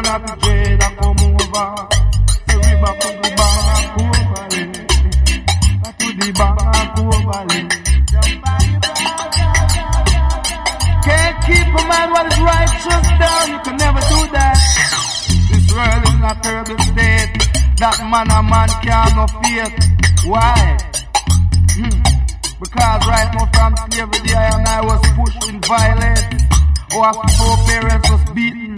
at the trade and come over. So we back to the bank and go over it. Back to the bank and go over it. Can't keep a man what is righteous down, you can never do that. This world is a terrible state, that man and man can't no faith. Why? Because right now from slavery I was pushed in violence. Our foreparents was beaten